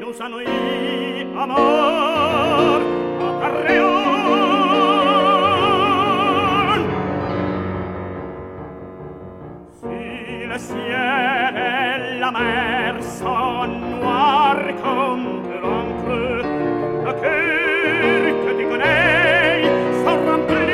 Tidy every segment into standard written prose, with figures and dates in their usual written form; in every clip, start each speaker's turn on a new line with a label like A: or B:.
A: sa nuit à mort à Carréon. Si le ciel et la mer sont noirs comme de l'encre, le cœur que tu connais s'en remplit.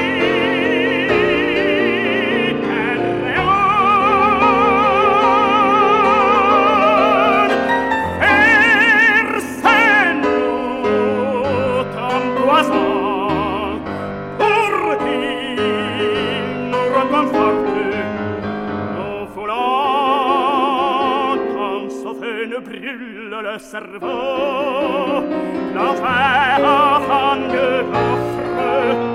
A: Brûle le cerveau, l'enfer en de l'offre.